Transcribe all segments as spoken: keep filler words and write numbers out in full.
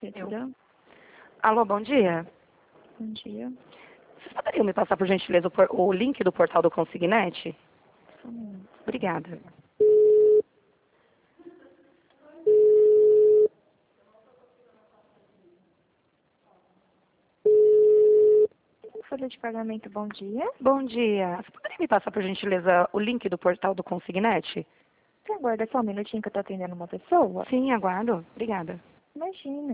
Pedro, Alô, bom dia. bom dia. Vocês poderiam me passar, por gentileza, o, por- o link do portal do Consignet? Só um minuto. Obrigada. Folha de pagamento, bom dia. Bom dia. Você poderia me passar, por gentileza, o link do portal do Consignet? Você aguarda só um minutinho que eu tô atendendo uma pessoa? Sim, aguardo. Obrigada. Imagina.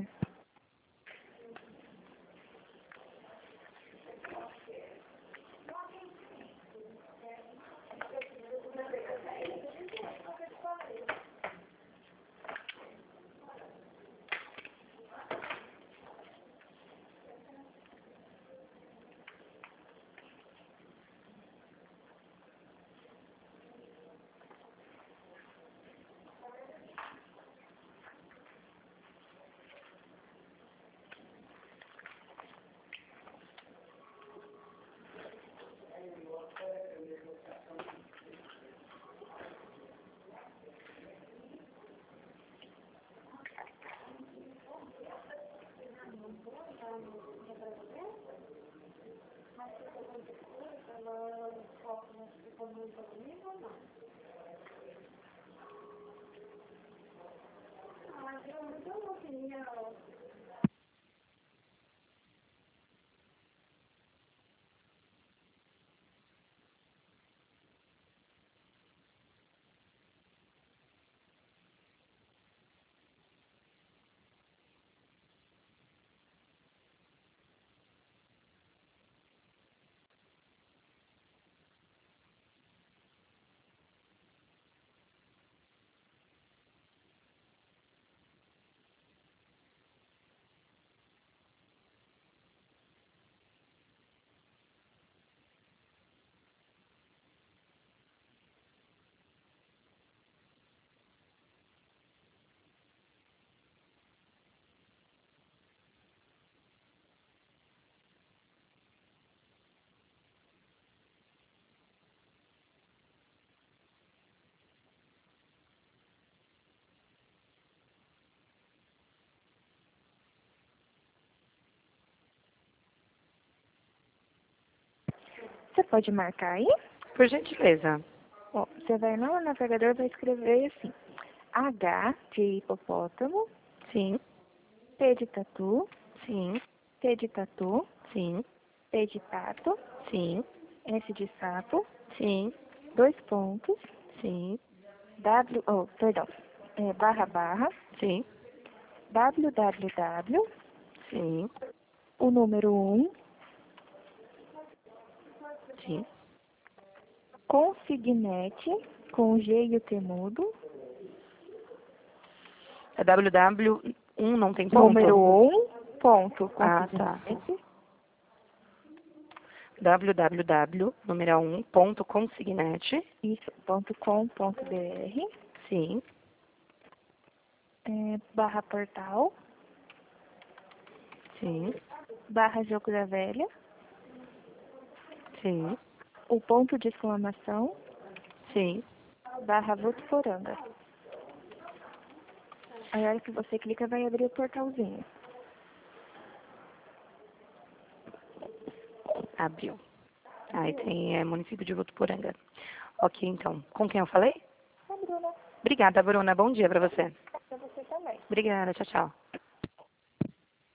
Você pode marcar aí? Por gentileza. Ó, você vai no navegador e vai escrever assim. H de hipopótamo, Sim, T de tatu, sim, T de tatu, sim, P de pato, sim, S de sapo, sim, dois pontos, sim, W, oh, perdão, é, barra barra, sim, www, sim, o número um, sim. Consignet, com G e o T mudo, É W W um, não tem ponto? número um, ponto, Ah, tá. consignet, www, número um, ponto consignet. isso, ponto com, ponto br, Sim, é, barra portal, sim, barra jogo da velha, sim, o ponto de exclamação, sim. barra Votuporanga. Aí a hora que você clica vai abrir o portalzinho. Abriu. Aí tem é, município de Votuporanga. Ok, então. Com quem eu falei? Ah, Bruna, Obrigada, Bruna. Bom dia pra você. pra você também. Obrigada. Tchau, tchau.